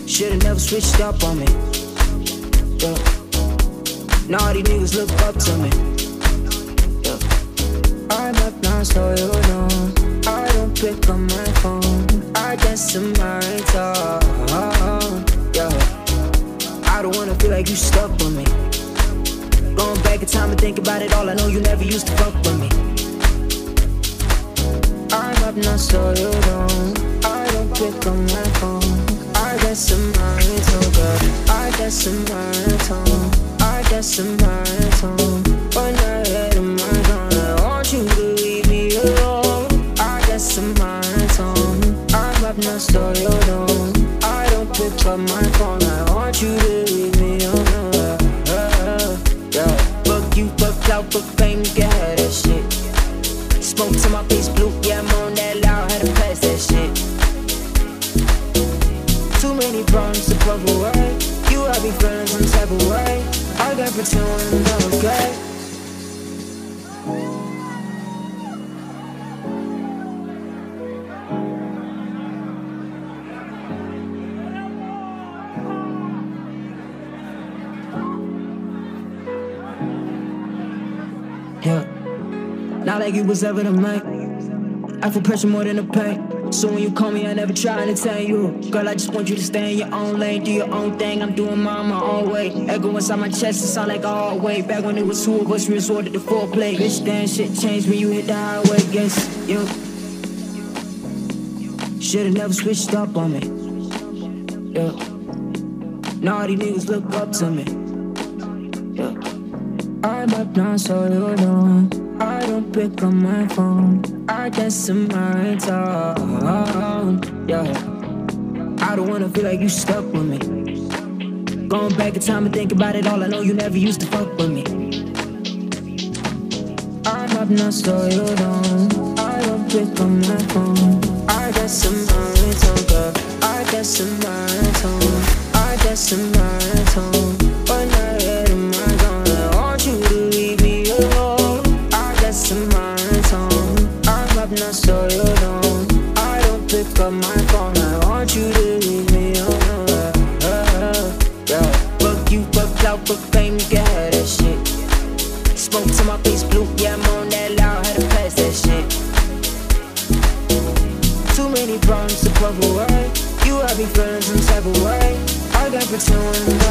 Should've never switched up on me. Yeah. Now these niggas look up to me. Yeah. I'm up now, so you know. I don't pick up my phone. I guess I'm alright. Yeah. I don't wanna feel like you stuck with me. Going back in time and think about it all, I know you never used to fuck with me. I'm up now, so you know. I don't pick up my phone. I guess I'm alright, oh girl. I guess I'm alright, I guess I'm alright, one night in my zone. I want you to leave me alone. I guess I'm alright, I'm up now, so you know. I don't pick up my phone. I want you to leave me alone. Yeah. Fuck you, fuck clout, fuck fame, you can have that shit. Smoke to my face blue, yeah, I'm on that loud, had to pass that shit. Too many problems to fuck away. You have me feeling some type of way. I gotta pretend when I'm okay. Yeah, not like it was ever to make. I feel pressure more than the pain. So when you call me, I never try to tell you. Girl, I just want you to stay in your own lane, do your own thing. I'm doing mine my own way. Echo inside my chest, it sound like a hard way. Back when it was two of us, we resorted to foreplay. Bitch, damn shit changed when you hit the highway against you. Should've never switched up on me. Yeah. Now these niggas look up to me. Yeah. I'm up now, so you know. I don't pick up my phone. I guess I'm alright, yeah. I don't wanna feel like you stuck with me. Going back in time and think about it all, I know you never used to fuck with me. I'm up now, so you know. I don't pick up my phone. I guess I'm alright, girl. I guess I'm alright, I guess I'm alright, one night in my zone. I want you to leave me alone. I guess I'm alright, I'm up now, so you know. I don't pick up my phone. I want you to leave me alone. Yeah. Fuck you, fuck clout, fuck fame, you can have that shit. Smoke to my face blue, yeah, I'm on that loud, had to pass that shit. Too many problems to fuck away. You have me feeling some type of way. I gotta pretend when I'm